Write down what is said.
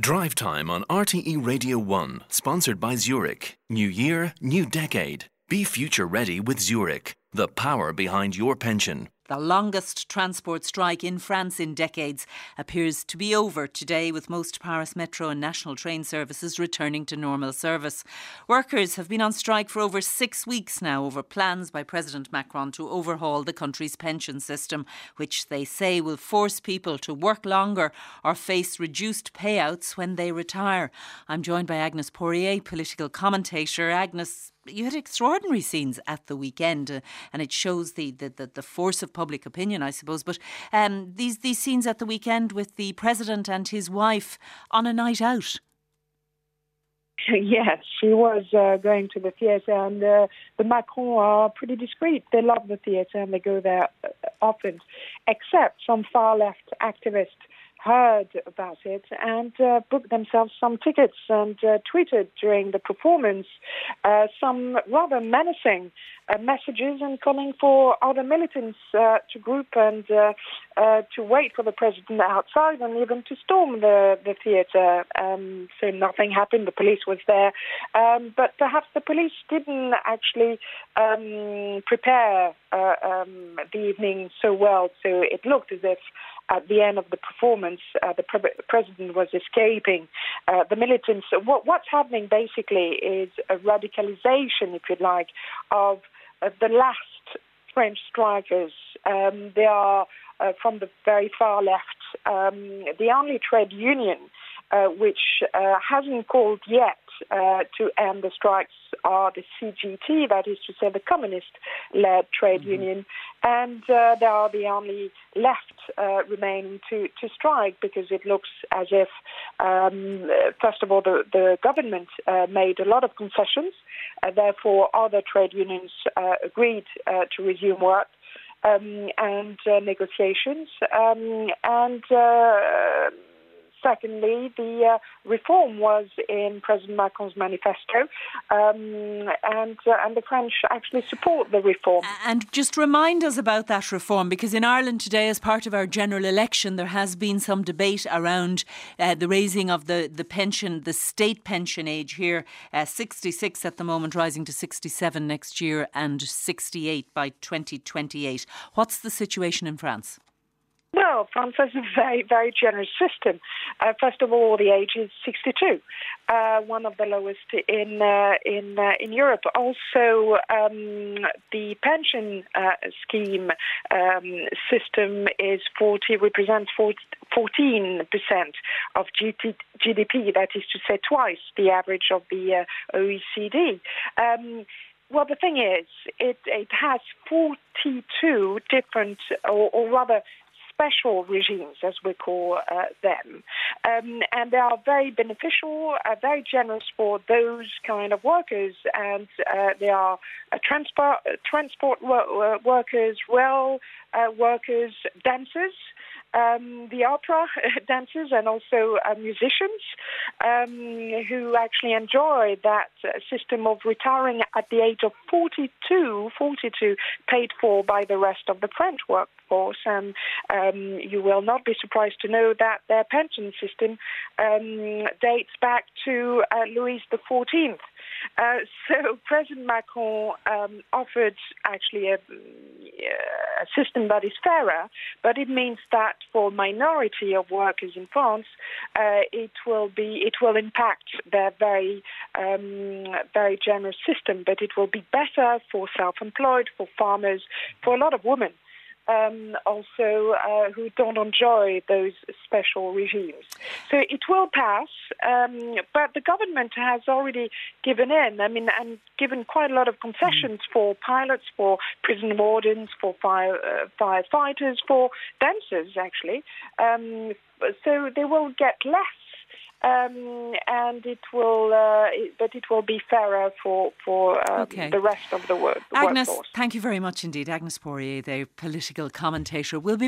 Drive Time on RTE Radio 1, sponsored by Zurich. New year, new decade. Be future ready with Zurich, the power behind your pension. The longest transport strike in France in decades appears to be over today, with most Paris Metro and national train services returning to normal service. Workers have been on strike for over 6 weeks now over plans by President Macron to overhaul the country's pension system, which they say will force people to work longer or face reduced payouts when they retire. I'm joined by Agnes Poirier, political commentator. Agnes, you had extraordinary scenes at the weekend, and it shows the force of public opinion, I suppose. But these scenes at the weekend with the President and his wife on a night out. Yes, she was going to the theatre, and the Macron are pretty discreet. They love the theatre and they go there often, except some far-left activists heard about it and booked themselves some tickets and tweeted during the performance some rather menacing messages and calling for other militants to group and to wait for the president outside and even to storm the theatre. So nothing happened. The police was there. But perhaps the police didn't actually prepare the evening so well. So it looked as if at the end of the performance, the president was escaping the militants. What's happening basically is a radicalization, if you like, of the last French strikers. They are from the very far left. The only trade union which hasn't called yet to end the strikes are the CGT, that is to say the communist-led trade union, and they are the only left remaining to strike, because it looks as if, first of all, the government made a lot of concessions, therefore other trade unions agreed to resume work and negotiations, and secondly, the reform was in President Macron's manifesto, and the French actually support the reform. And just remind us about that reform, because in Ireland today, as part of our general election, there has been some debate around the raising of the pension, the state pension age here, 66 at the moment, rising to 67 next year and 68 by 2028. What's the situation in France? Well, France has a very, very generous system. First of all, the age is 62, one of the lowest in Europe. Also, the pension scheme system is represents 14% of GDP. That is to say, twice the average of the OECD. Well, the thing is, it has 42 different, or rather, special regimes, as we call them. And they are very beneficial, very generous for those kind of workers. And they are transport workers, rail workers, dancers, the opera dancers, and also musicians who actually enjoy that system of retiring at the age of 42, paid for by the rest of the French workforce. And you will not be surprised to know that their pension system dates back to Louis XIV. So President Macron offered actually a system that is fairer, but it means that for minority of workers in France, it will impact their very generous system, but it will be better for self-employed, for farmers, for a lot of women. Also who don't enjoy those special regimes. So it will pass, but the government has already given in, and given quite a lot of concessions for pilots, for prison wardens, for firefighters, for dancers, actually. So they will get less. And it will, but it will be fairer for the rest of the workforce. Agnes, thank you very much indeed. Agnes Poirier, the political commentator, will be